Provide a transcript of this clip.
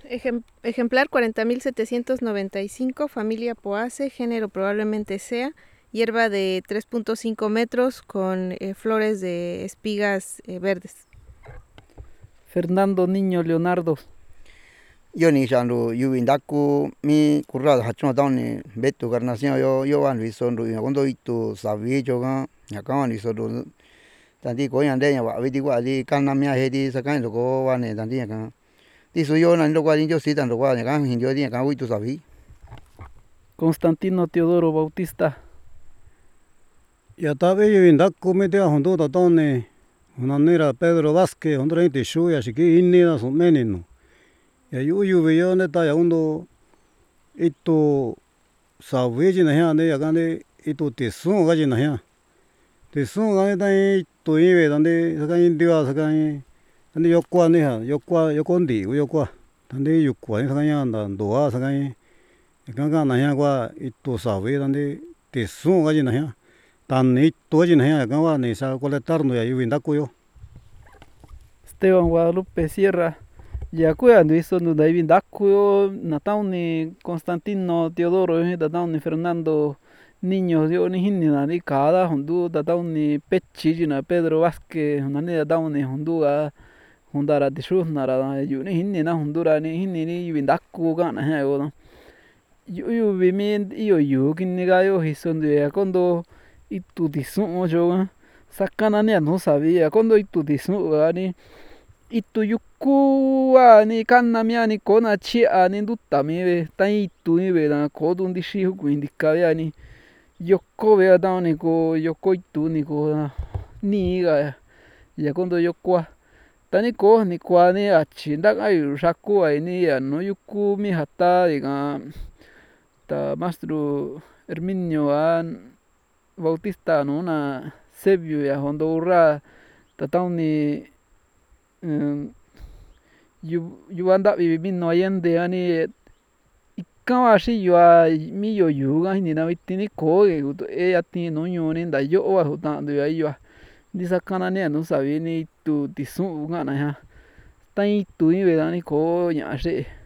Ejemplar 40.795, familia Poace, género probablemente sea, hierba de 3.5 metros con flores de espigas verdes. Fernando Niño Leonardo. Yo ni chando yuvindaku mi currado hachono tauni betu carnación yo van viso ndu cuando itu sabi choga yakan ni so do tanti ko yande ya wa viti wa di kana mia hedi sakan ko wa ne tanti yakan ti su yo na ndo kwa yo si tan ndo kwa yakan hin yo di yakan uitu sabi. Constantino Teodoro Bautista. Ya tabe yuvindaku me te hondo tatone unanera Pedro Vázquez ondra ite shu ya shiki inni na so menino. Ya yu veyo ne ta ya undo ito sabi ji na ya ne ya gane ito te sun ga ji na ya te sun ga ta to yi ve dande sakan india sakan ande yokwa ne ha yokwa ndi yokwa dande yokwa ne sakan ya nda doa sakan ga na ya kwa ito sabi dande te sun ga ji na ya tan ni to ji na ya ga wa ne sa colectar no ya yuvindaku yo. Esteban Guadalupe Sierra. Ya kuya no hizo no David Dacuyo, Natauni Constantino Teodoro, Natauni Fernando Niño, dio ni hinina ni cada hundu, Natauni Pechina, Pedro Vázquez, Nani Natauni Hundua, Hundara de Shunara, Yuni hinina Hundura ni hinini Vindaku gana hego. Yu vimin yu kinigayo hisondo ya kondo itu disun yo sakana ni no sabía kondo itu disun ani itu yuku ani kana mi ani kona chi ani ndutta mi ve tai itu mi ve na kodo ndi shi hu indika ve ani yoko ve da ni ko yoko itu ni ko ni ga ya kondo yoko tani ko ni kwa ni achi nda ga yu shaku ai ni ya no yuku mi hata diga ta Mastro Herminio an Bautista no na Sebio ya hondo urra tatauni yu anda vivi no ayende ani ikawa shi yu a mi yo yu ga ni na vitini ko e ati no nyu ni nda yo wa huta ndu ya yu ni sakana ne no sabi ni tu tisu ga na ya tai tu ni ve da ni ko nya she